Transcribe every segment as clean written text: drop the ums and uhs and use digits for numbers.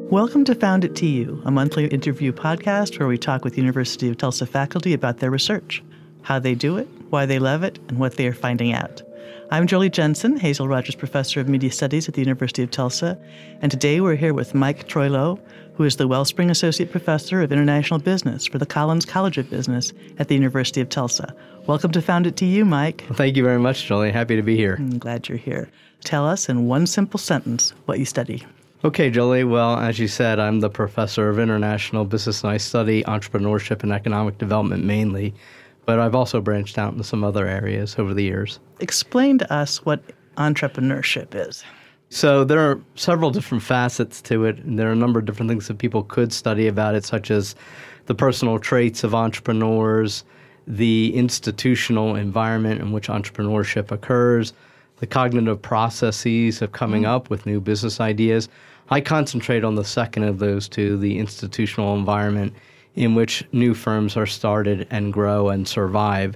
Welcome to Found at TU, a monthly interview podcast where we talk with University of Tulsa faculty about their research, how they do it, why they love it, and what they are finding out. I'm Jolie Jensen, Hazel Rogers Professor of Media Studies at the University of Tulsa, and today we're here with Mike Troilo, who is the Wellspring Associate Professor of International Business for the Collins College of Business at the University of Tulsa. Welcome to Found at TU, Mike. Well, thank you very much, Jolie. Happy to be here. I'm glad you're here. Tell us in one simple sentence what you study. Okay, Jolie. Well, as you said, I'm the Professor of International Business, and I study entrepreneurship and economic development mainly, but I've also branched out into some other areas over the years. Explain to us what entrepreneurship is. So there are several different facets to it, and there are a number of different things that people could study about it, such as the personal traits of entrepreneurs, the institutional environment in which entrepreneurship occurs, the cognitive processes of coming up with new business ideas. I concentrate on the second of those two, the institutional environment in which new firms are started and grow and survive.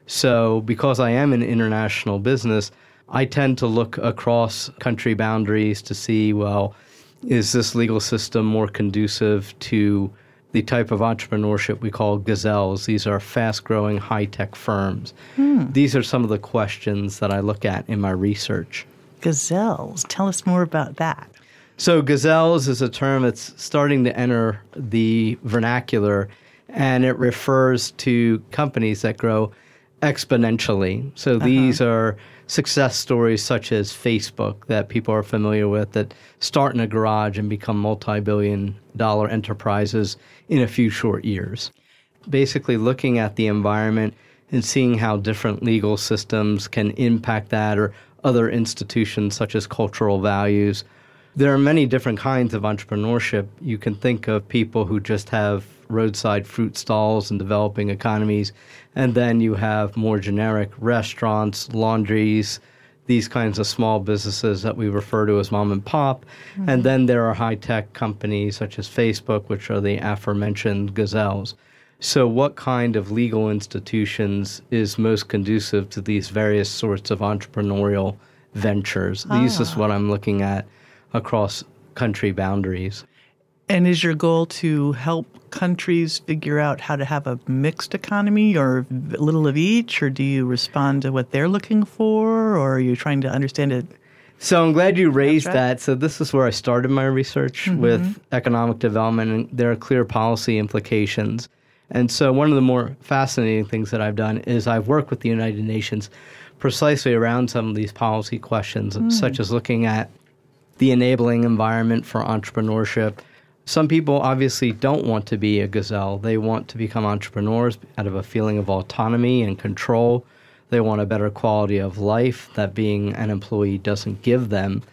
So because I am in international business, I tend to look across country boundaries to see, well, is this legal system more conducive to the type of entrepreneurship we call gazelles? These are fast-growing, high-tech firms. These are some of the questions that I look at in my research. Gazelles. Tell us more about that. So gazelles is a term that's starting to enter the vernacular, and it refers to companies that grow exponentially. So these are success stories such as Facebook that people are familiar with that start in a garage and become multi-billion-dollar enterprises in a few short years. Basically looking at the environment and seeing how different legal systems can impact that or other institutions such as cultural values. There are many different kinds of entrepreneurship. You can think of people who just have roadside fruit stalls in developing economies, and then you have more generic restaurants, laundries, these kinds of small businesses that we refer to as mom and pop. And then there are high-tech companies such as Facebook, which are the aforementioned gazelles. So what kind of legal institutions is most conducive to these various sorts of entrepreneurial ventures? These is what I'm looking at across country boundaries. And is your goal to help countries figure out how to have a mixed economy or a little of each, or do you respond to what they're looking for, or are you trying to understand it? So I'm glad you raised that. So this is where I started my research with economic development, and there are clear policy implications. And so one of the more fascinating things that I've done is I've worked with the United Nations precisely around some of these policy questions, such as looking at the enabling environment for entrepreneurship. Some people obviously don't want to be a gazelle. They want to become entrepreneurs out of a feeling of autonomy and control. They want a better quality of life that being an employee doesn't give them.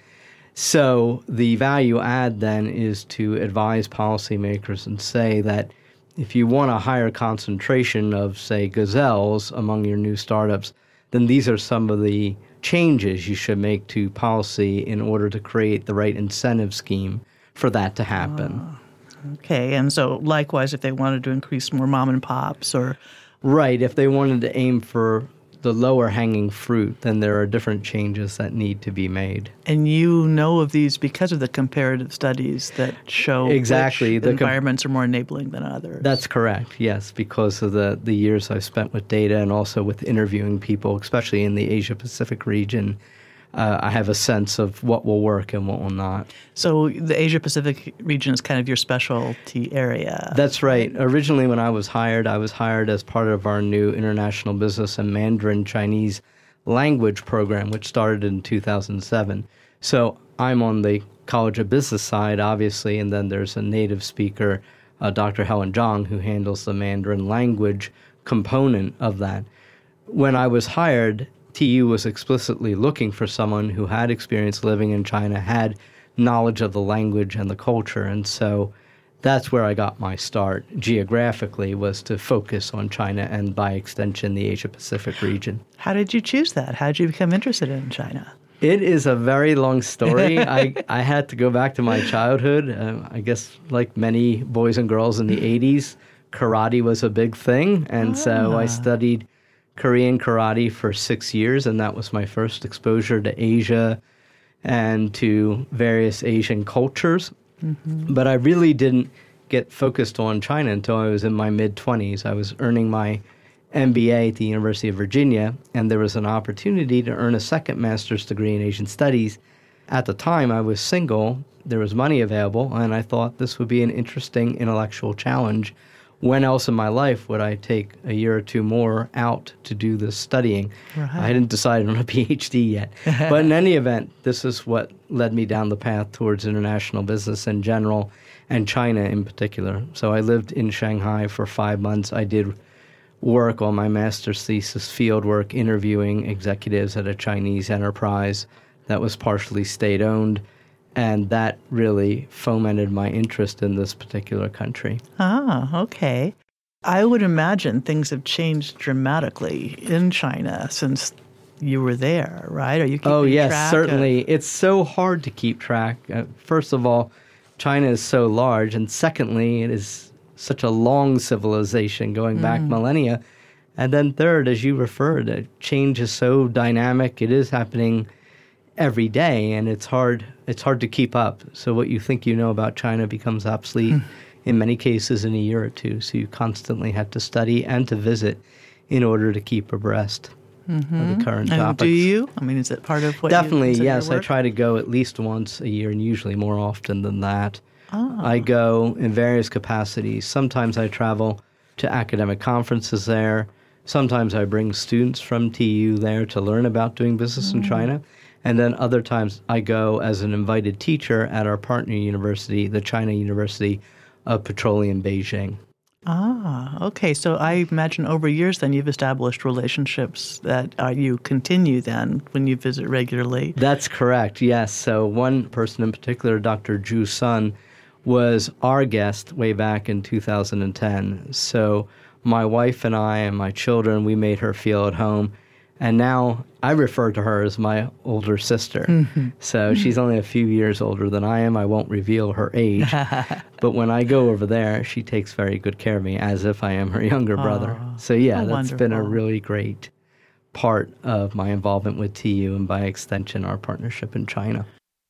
So the value add then is to advise policymakers and say that if you want a higher concentration of, say, gazelles among your new startups, then these are some of the changes you should make to policy in order to create the right incentive scheme for that to happen. Okay, and so likewise, if they wanted to increase more mom and pops or... Right, if they wanted to aim for the lower hanging fruit, then there are different changes that need to be made. And you know of these because of the comparative studies that show exactly which environments are more enabling than others. That's correct, yes, because of the years I've spent with data and also with interviewing people, especially in the Asia-Pacific region. I have a sense of what will work and what will not. So the Asia-Pacific region is kind of your specialty area. That's right. Originally, when I was hired as part of our new International Business and Mandarin Chinese language program, which started in 2007. So I'm on the College of Business side, obviously, and then there's a native speaker, Dr. Helen Zhang, who handles the Mandarin language component of that. When I was hired, TU was explicitly looking for someone who had experience living in China, had knowledge of the language and the culture. And so that's where I got my start geographically, was to focus on China and by extension the Asia-Pacific region. How did you choose that? How did you become interested in China? It is a very long story. I had to go back to my childhood. I guess like many boys and girls in the 80s, karate was a big thing. And so I studied Korean karate for 6 years, and that was my first exposure to Asia and to various Asian cultures. But I really didn't get focused on China until I was in my mid-20s. I was earning my MBA at the University of Virginia, and there was an opportunity to earn a second master's degree in Asian Studies. At the time, I was single, there was money available, and I thought this would be an interesting intellectual challenge. When else in my life would I take a year or two more out to do this studying? Right. I hadn't decided on a PhD yet. But in any event, this is what led me down the path towards international business in general, and China in particular. So I lived in Shanghai for 5 months. I did work on my master's thesis, field work, interviewing executives at a Chinese enterprise that was partially state-owned, and that really fomented my interest in this particular country. Ah, okay. I would imagine things have changed dramatically in China since you were there, right? Are you keeping track? Oh, yes, track certainly. It's so hard to keep track. First of all, China is so large, and secondly, it is such a long civilization going back millennia. And then third, as you referred, change is so dynamic. It is happening every day, and it's hard to keep up. So what you think you know about China becomes obsolete in many cases in a year or two. So you constantly have to study and to visit in order to keep abreast of the current And topics. do you? I mean, is it part of what Definitely, you consider yes. your I work? try to go at least once a year, and usually more often than that. Ah. I go in various capacities. Sometimes I travel to academic conferences there. Sometimes I bring students from TU there to learn about doing business in China. And then other times I go as an invited teacher at our partner university, the China University of Petroleum Beijing. Ah, okay. So I imagine over years then you've established relationships that you continue then when you visit regularly. That's correct, yes. So one person in particular, Dr. Zhu Sun, was our guest way back in 2010. So my wife and I and my children, we made her feel at home. And now I refer to her as my older sister. So she's only a few years older than I am. I won't reveal her age. But when I go over there, she takes very good care of me as if I am her younger brother. So yeah, that's been a wonderful. really great part of my involvement with TU and by extension our partnership in China.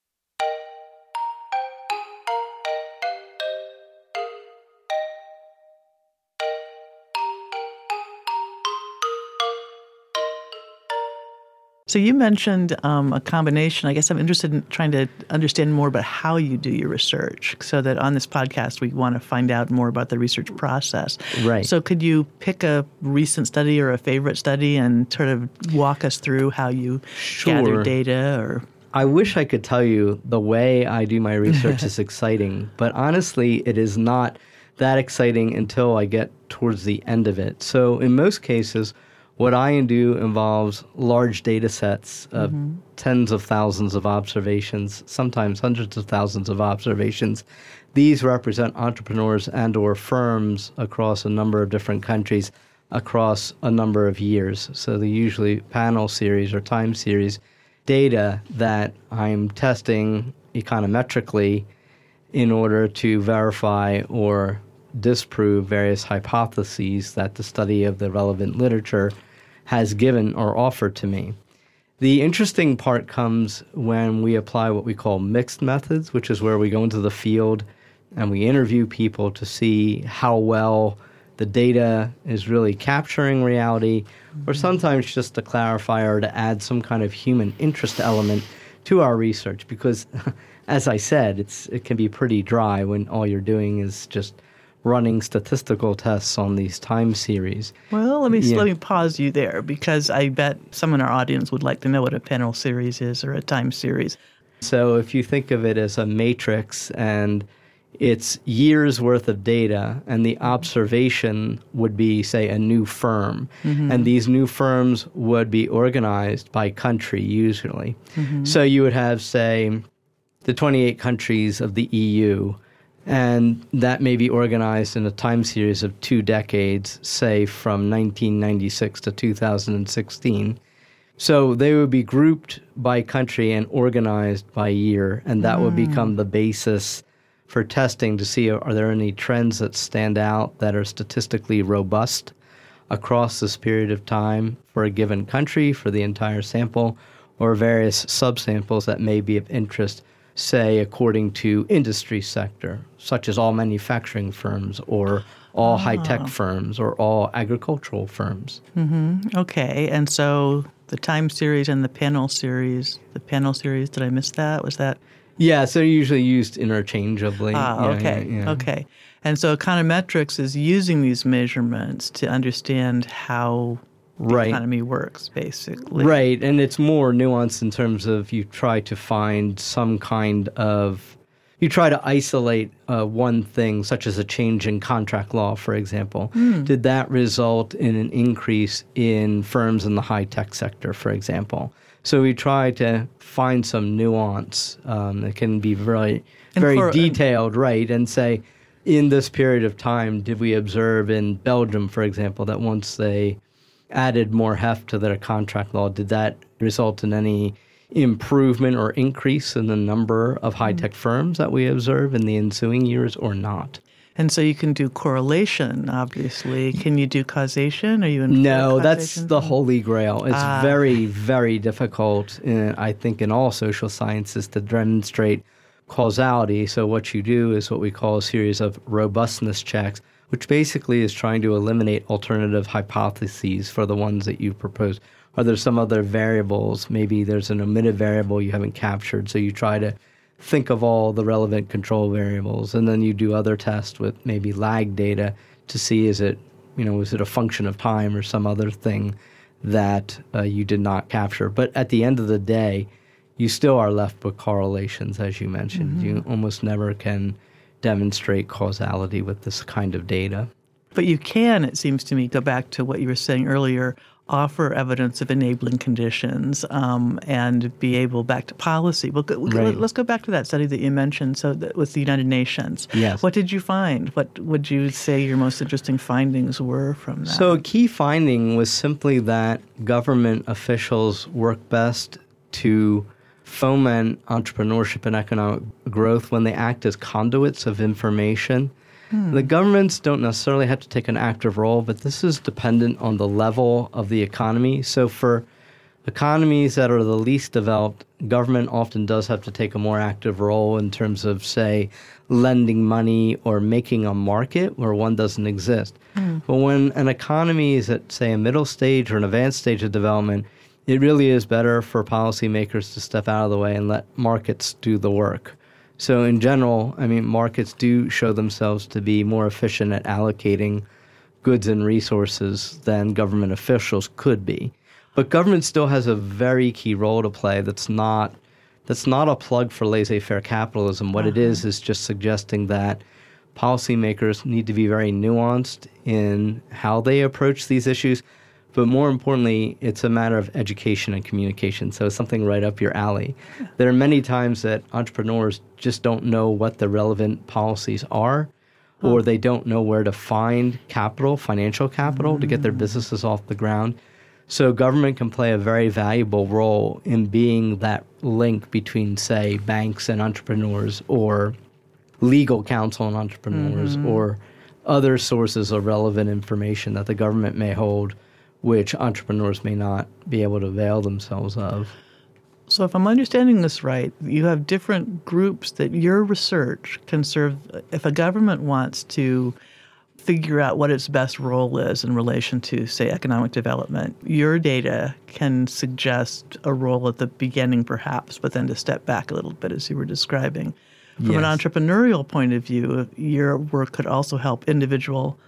So you mentioned a combination. I guess I'm interested in trying to understand more about how you do your research so that on this podcast we want to find out more about the research process. Right. So could you pick a recent study or a favorite study and sort of walk us through how you gather data? Or I wish I could tell you the way I do my research is exciting, but honestly, it is not that exciting until I get towards the end of it. So in most cases, what I do involves large data sets of tens of thousands of observations, sometimes hundreds of thousands of observations. These represent entrepreneurs and or firms across a number of different countries across a number of years. So they're usually panel series or time series data that I'm testing econometrically in order to verify or disprove various hypotheses that the study of the relevant literature has given or offered to me. The interesting part comes when we apply what we call mixed methods, which is where we go into the field and we interview people to see how well the data is really capturing reality, or sometimes just to clarify or to add some kind of human interest element to our research. Because, as I said, it can be pretty dry when all you're doing is just running statistical tests on these time series. well, let me pause you there because I bet some in our audience would like to know what a panel series is or a time series. So if you think of it as a matrix and it's years worth of data, and the observation would be, say, a new firm. And these new firms would be organized by country, usually. So you would have, say, the 28 countries of the EU, and that may be organized in a time series of 2 decades, say from 1996 to 2016. So they would be grouped by country and organized by year, and that would become the basis for testing to see are there any trends that stand out that are statistically robust across this period of time for a given country, for the entire sample, or various subsamples that may be of interest. say, according to industry sector, such as all manufacturing firms or all high-tech firms or all agricultural firms. Okay, and so the time series and the panel series, did I miss that? Was that? Yeah, so usually used interchangeably. Okay. And so econometrics is using these measurements to understand how the economy works, basically. Right, and it's more nuanced in terms of you try to find some kind of, you try to isolate one thing, such as a change in contract law, for example. Did that result in an increase in firms in the high-tech sector, for example? So we try to find some nuance that can be very detailed, right, and say, in this period of time, did we observe in Belgium, for example, that once they added more heft to their contract law, did that result in any improvement or increase in the number of high-tech firms that we observe in the ensuing years or not? And so you can do correlation, obviously. Can you do causation? Are you in? No, that's the holy grail. It's very, very difficult, I think, in all social sciences to demonstrate causality. So what you do is what we call a series of robustness checks, which basically is trying to eliminate alternative hypotheses for the ones that you propose. Are there some other variables? Maybe there's an omitted variable you haven't captured, so you try to think of all the relevant control variables, and then you do other tests with maybe lag data to see is it a function of time or some other thing that you did not capture. But at the end of the day, you still are left with correlations, as you mentioned. You almost never can demonstrate causality with this kind of data. But you can, it seems to me, go back to what you were saying earlier, offer evidence of enabling conditions and be able, back to policy. Let's go back to that study that you mentioned with the United Nations. Yes. What did you find? What would you say your most interesting findings were from that? So a key finding was simply that government officials work best to foment entrepreneurship and economic growth when they act as conduits of information. The governments don't necessarily have to take an active role, but this is dependent on the level of the economy. So for economies that are the least developed, government often does have to take a more active role in terms of, say, lending money or making a market where one doesn't exist. But when an economy is at, say, a middle stage or an advanced stage of development, it really is better for policymakers to step out of the way and let markets do the work. So in general, markets do show themselves to be more efficient at allocating goods and resources than government officials could be. But government still has a very key role to play that's not a plug for laissez-faire capitalism. What it is just suggesting that policymakers need to be very nuanced in how they approach these issues. But more importantly, it's a matter of education and communication. So it's something right up your alley. There are many times that entrepreneurs just don't know what the relevant policies are, or they don't know where to find capital, financial capital, to get their businesses off the ground. So government can play a very valuable role in being that link between, say, banks and entrepreneurs, or legal counsel and entrepreneurs, or other sources of relevant information that the government may hold, which entrepreneurs may not be able to avail themselves of. So if I'm understanding this right, you have different groups that your research can serve. If a government wants to figure out what its best role is in relation to, say, economic development, your data can suggest a role at the beginning perhaps, but then to step back a little bit, as you were describing. From an entrepreneurial point of view, your work could also help individual,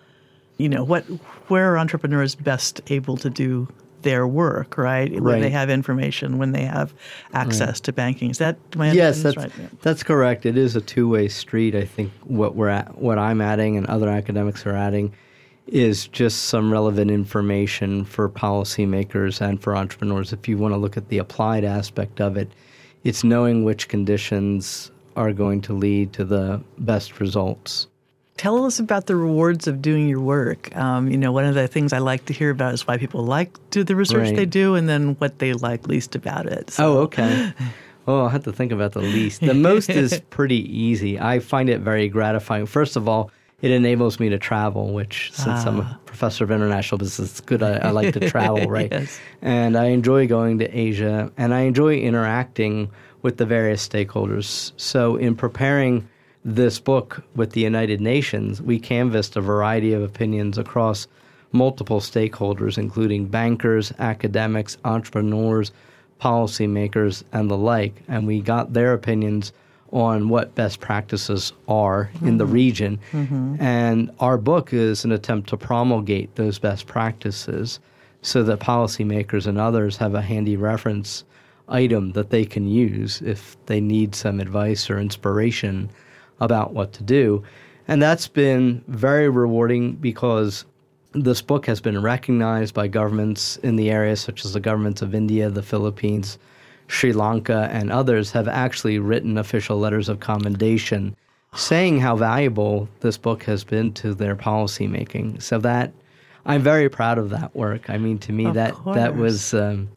where are entrepreneurs best able to do their work, right? When they have information, when they have access to banking. Is that my understanding? Yes, that's correct. It is a two-way street. I think what I'm adding and other academics are adding is just some relevant information for policymakers and for entrepreneurs. If you want to look at the applied aspect of it, it's knowing which conditions are going to lead to the best results. Tell us about the rewards of doing your work. One of the things I like to hear about is why people like to do the research they do, and then what they like least about it. So. Oh, okay. Well, I'll have to think about the least. The most is pretty easy. I find it very gratifying. First of all, it enables me to travel, which, since I'm a professor of international business, it's good. I like to travel, right? Yes. And I enjoy going to Asia, and I enjoy interacting with the various stakeholders. So in preparing this book with the United Nations, we canvassed a variety of opinions across multiple stakeholders, including bankers, academics, entrepreneurs, policymakers, and the like. And we got their opinions on what best practices are in the region. And our book is an attempt to promulgate those best practices so that policymakers and others have a handy reference item that they can use if they need some advice or inspiration about what to do. And that's been very rewarding because this book has been recognized by governments in the area, such as the governments of India, the Philippines, Sri Lanka, and others have actually written official letters of commendation saying how valuable this book has been to their policymaking. So that I'm very proud of that work. I mean, to me, that was,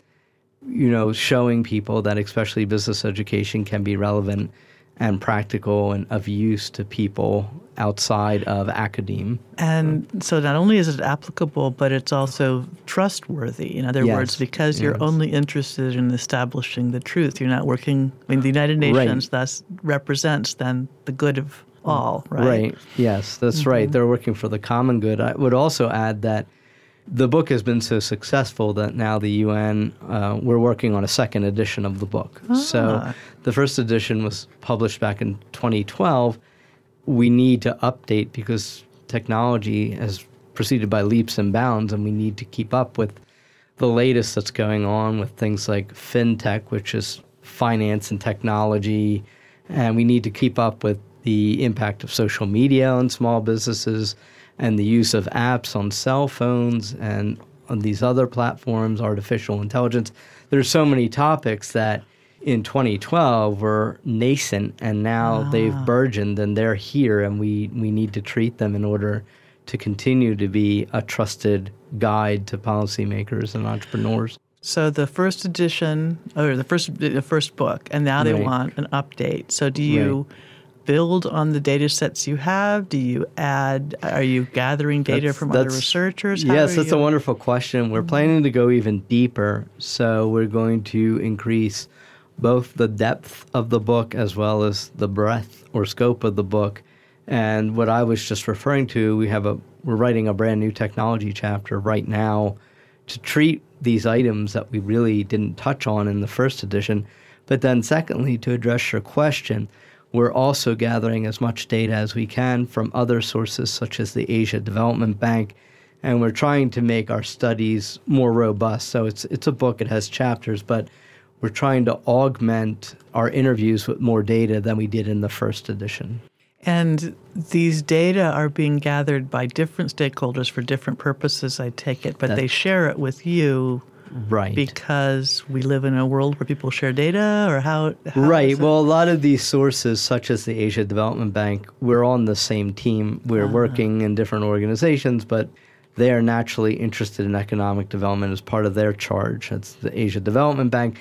showing people that especially business education can be relevant and practical and of use to people outside of academe. And so not only is it applicable, but it's also trustworthy. In other words, because you're only interested in establishing the truth. You're not working, the United Nations thus represents then the good of all, right? Right, yes, that's right. They're working for the common good. I would also add that the book has been so successful that now the UN, we're working on a second edition of the book. So the first edition was published back in 2012. We need to update because technology has proceeded by leaps and bounds, and we need to keep up with the latest that's going on with things like fintech, which is finance and technology, and we need to keep up with the impact of social media on small businesses and the use of apps on cell phones and on these other platforms, artificial intelligence. There's so many topics that in 2012 were nascent, and now they've burgeoned and they're here, and we need to treat them in order to continue to be a trusted guide to policymakers and entrepreneurs. So the first edition, or the first book, and now they want an update. So do you build on the data sets you have? Do you add, are you gathering data from other researchers? Yes, that's a wonderful question. We're planning to go even deeper. So we're going to increase both the depth of the book as well as the breadth or scope of the book. And what I was just referring to, we're writing a brand new technology chapter right now to treat these items that we really didn't touch on in the first edition. But then secondly, to address your question, we're also gathering as much data as we can from other sources such as the Asia Development Bank, and we're trying to make our studies more robust. So it's a book, it has chapters, but we're trying to augment our interviews with more data than we did in the first edition. And these data are being gathered by different stakeholders for different purposes, I take it, but they share it with you. Right. Because we live in a world where people share data, or how right. Well, a lot of these sources, such as the Asia Development Bank, we're on the same team. We're working in different organizations, but they are naturally interested in economic development as part of their charge. That's the Asia Development Bank.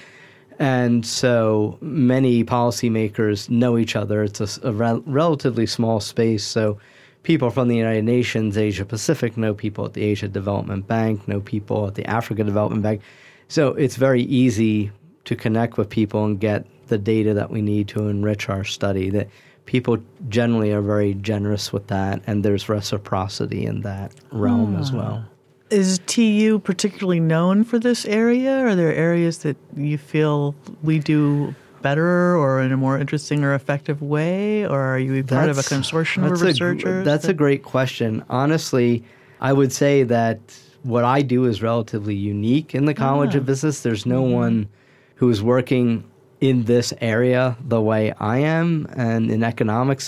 And so many policymakers know each other. It's a relatively small space, so people from the United Nations, Asia Pacific, know people at the Asia Development Bank, know people at the Africa Development Bank. So it's very easy to connect with people and get the data that we need to enrich our study. That people generally are very generous with that, and there's reciprocity in that realm as well. Is TU particularly known for this area? Are there areas that you feel we do better or in a more interesting or effective way? Or are you part of a consortium of researchers? That's a great question. Honestly, I would say that what I do is relatively unique in the College of Business. There's no one who is working in this area the way I am. And in economics,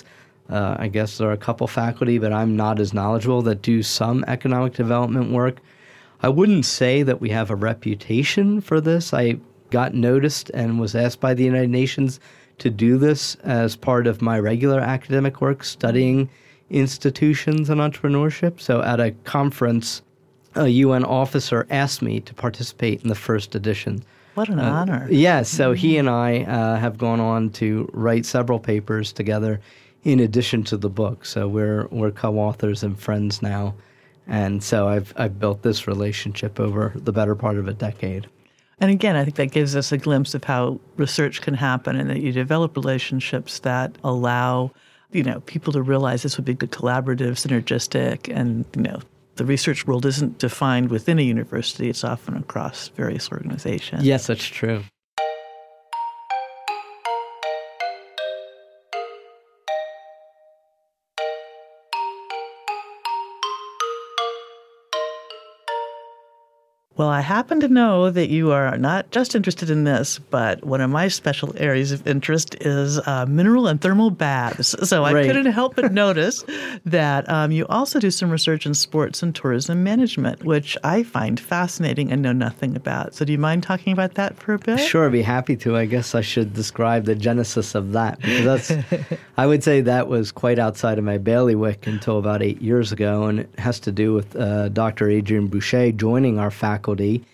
I guess there are a couple faculty, but I'm not as knowledgeable that do some economic development work. I wouldn't say that we have a reputation for this. I got noticed and was asked by the United Nations to do this as part of my regular academic work, studying institutions and entrepreneurship. So at a conference, a UN officer asked me to participate in the first edition. What an honor. Yeah, so he and I have gone on to write several papers together in addition to the book. So we're co-authors and friends now. And so I've built this relationship over the better part of a decade. And again, I think that gives us a glimpse of how research can happen and that you develop relationships that allow, people to realize this would be good collaborative, synergistic, and, the research world isn't defined within a university. It's often across various organizations. Yes, that's true. Well, I happen to know that you are not just interested in this, but one of my special areas of interest is mineral and thermal baths. So I couldn't help but notice that you also do some research in sports and tourism management, which I find fascinating and know nothing about. So do you mind talking about that for a bit? Sure, I'd be happy to. I guess I should describe the genesis of that, because I would say that was quite outside of my bailiwick until about 8 years ago, and it has to do with Dr. Adrian Boucher joining our faculty.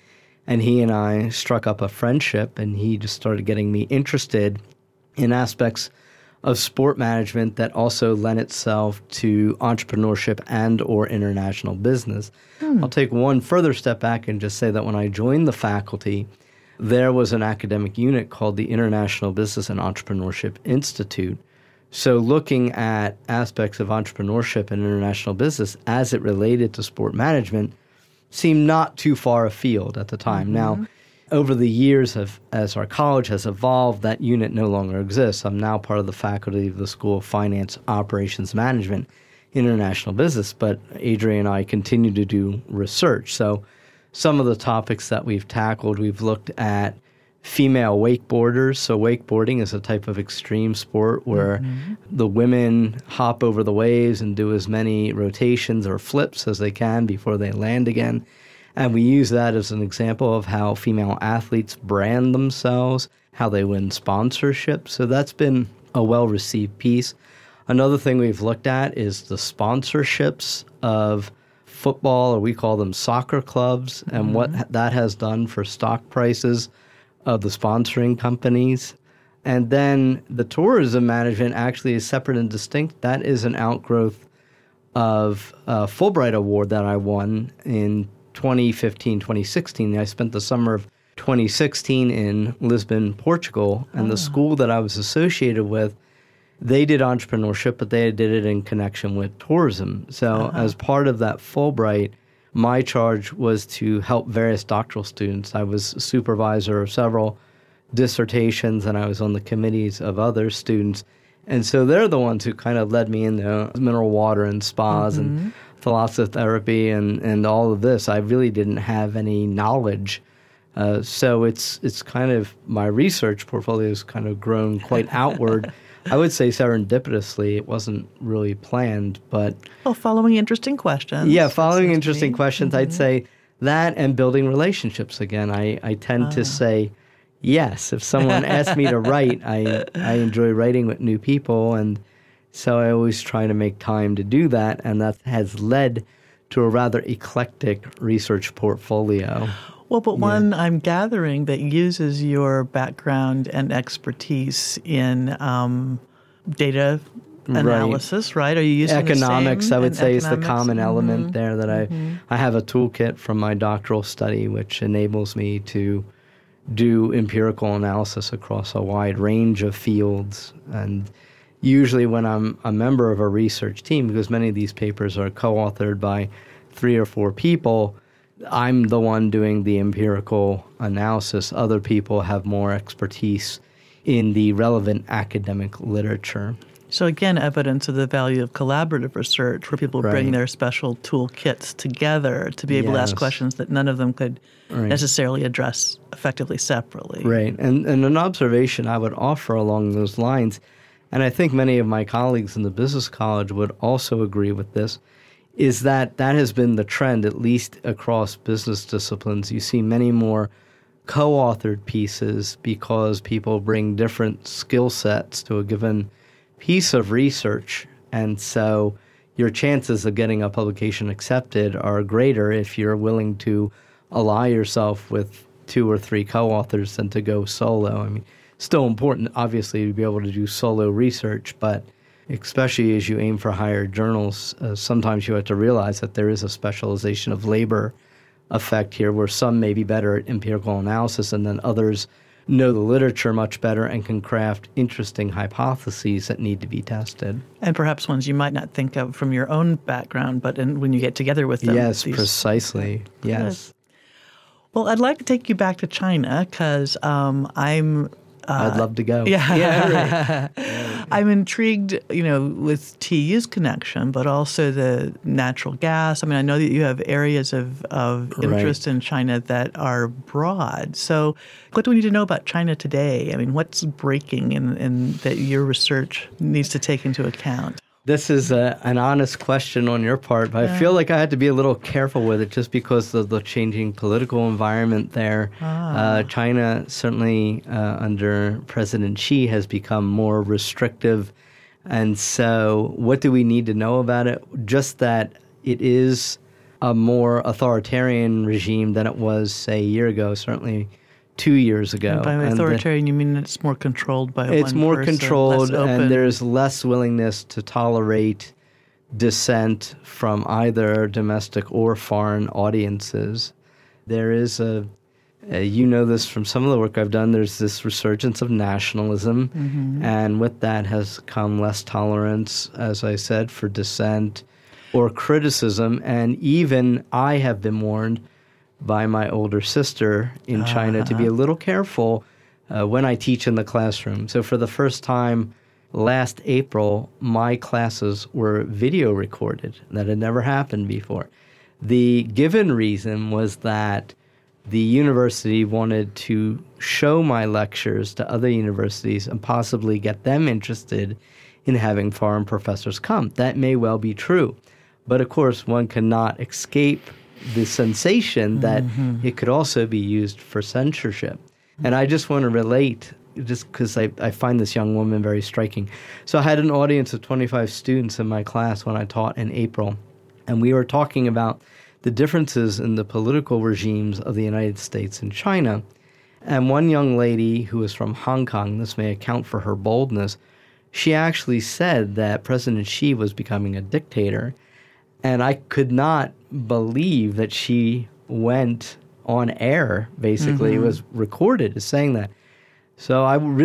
And he and I struck up a friendship, and he just started getting me interested in aspects of sport management that also lend itself to entrepreneurship and or international business. I'll take one further step back and just say that when I joined the faculty, there was an academic unit called the International Business and Entrepreneurship Institute. So looking at aspects of entrepreneurship and international business as it related to sport management seemed not too far afield at the time. Mm-hmm. Now, over the years, as our college has evolved, that unit no longer exists. I'm now part of the faculty of the School of Finance, Operations Management, International Business, but Adrian and I continue to do research. So some of the topics that we've tackled, we've looked at female wakeboarders. So wakeboarding is a type of extreme sport where the women hop over the waves and do as many rotations or flips as they can before they land again. And we use that as an example of how female athletes brand themselves, how they win sponsorship. So that's been a well-received piece. Another thing we've looked at is the sponsorships of football, or we call them soccer clubs, and what that has done for stock prices of the sponsoring companies. And then the tourism management actually is separate and distinct. That is an outgrowth of a Fulbright Award that I won in 2015, 2016. I spent the summer of 2016 in Lisbon, Portugal, and the school that I was associated with, they did entrepreneurship, but they did it in connection with tourism. So as part of that Fulbright, my charge was to help various doctoral students. I was supervisor of several dissertations, and I was on the committees of other students. And so they're the ones who kind of led me into mineral water and spas and thalassotherapy and all of this. I really didn't have any knowledge. So it's kind of, my research portfolio has kind of grown quite outward. I would say serendipitously. It wasn't really planned, but... Well, following interesting questions. Yeah, following interesting questions. I'd say that and building relationships again. I tend to say yes. If someone asks me to write, I enjoy writing with new people, and so I always try to make time to do that, and that has led to a rather eclectic research portfolio. Well, but one I'm gathering that uses your background and expertise in data analysis, right? Are you using economics? The same I would say is the economics? common element there. That I have a toolkit from my doctoral study which enables me to do empirical analysis across a wide range of fields. And usually when I'm a member of a research team, because many of these papers are co-authored by 3 or 4 people, I'm the one doing the empirical analysis. Other people have more expertise in the relevant academic literature. So again, evidence of the value of collaborative research, where people bring their special toolkits together to be able to ask questions that none of them could necessarily address effectively separately. Right. And an observation I would offer along those lines, and I think many of my colleagues in the business college would also agree with this, is that has been the trend, at least across business disciplines. You see many more co-authored pieces because people bring different skill sets to a given piece of research. And so your chances of getting a publication accepted are greater if you're willing to ally yourself with 2 or 3 co-authors than to go solo. I mean, still important, obviously, to be able to do solo research, but especially as you aim for higher journals, sometimes you have to realize that there is a specialization of labor effect here, where some may be better at empirical analysis and then others know the literature much better and can craft interesting hypotheses that need to be tested. And perhaps ones you might not think of from your own background, but when you get together with them. Yes, precisely. Yes. Well, I'd like to take you back to China because I'd love to go. Yeah. I'm intrigued, with TU's connection, but also the natural gas. I mean, I know that you have areas of interest in China that are broad. So what do we need to know about China today? I mean, what's breaking and that your research needs to take into account? This is an honest question on your part, but I feel like I had to be a little careful with it just because of the changing political environment there. China, certainly under President Xi, has become more restrictive. And so what do we need to know about it? Just that it is a more authoritarian regime than it was, say, a year ago, certainly 2 years ago. And by authoritarian, you mean it's more controlled by one person? It's more controlled, and there's less willingness to tolerate dissent from either domestic or foreign audiences. There is you know this from some of the work I've done, there's this resurgence of nationalism, and with that has come less tolerance, as I said, for dissent or criticism. And even I have been warned by my older sister in China to be a little careful when I teach in the classroom. So for the first time last April, my classes were video recorded. That had never happened before. The given reason was that the university wanted to show my lectures to other universities and possibly get them interested in having foreign professors come. That may well be true. But of course, one cannot escape the sensation that it could also be used for censorship. And I just want to relate, just because I find this young woman very striking. So I had an audience of 25 students in my class when I taught in April, and we were talking about the differences in the political regimes of the United States and China. And one young lady who was from Hong Kong, this may account for her boldness, she actually said that President Xi was becoming a dictator. And I could not believe that she went on air, basically. It was recorded as saying that. So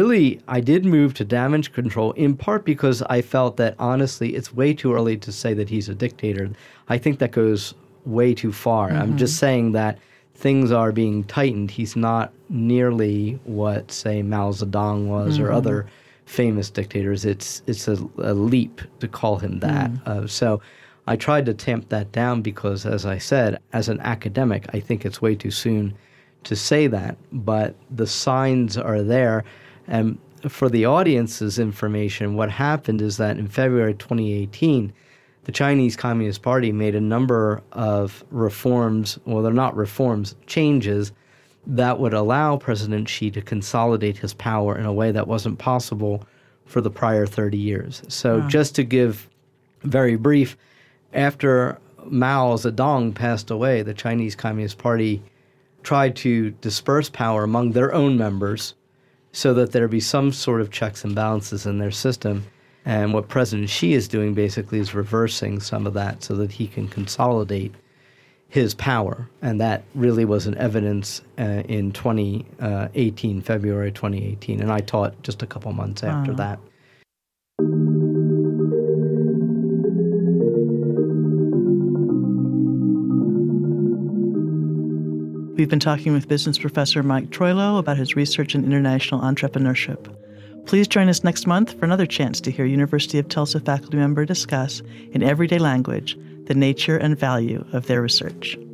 I did move to damage control, in part because I felt that, honestly, it's way too early to say that he's a dictator. I think that goes way too far. I'm just saying that things are being tightened. He's not nearly what, say, Mao Zedong was or other famous dictators. It's a leap to call him that. So I tried to tamp that down because, as I said, as an academic, I think it's way too soon to say that. But the signs are there. And for the audience's information, what happened is that in February 2018, the Chinese Communist Party made a number of reforms, well, they're not reforms, changes that would allow President Xi to consolidate his power in a way that wasn't possible for the prior 30 years. So just to give very brief, after Mao Zedong passed away, the Chinese Communist Party tried to disperse power among their own members so that there be some sort of checks and balances in their system. And what President Xi is doing basically is reversing some of that so that he can consolidate his power. And that really was an evidence in 2018, February 2018. And I taught just a couple months after that. We've been talking with business professor Mike Troilo about his research in international entrepreneurship. Please join us next month for another chance to hear University of Tulsa faculty member discuss, in everyday language, the nature and value of their research.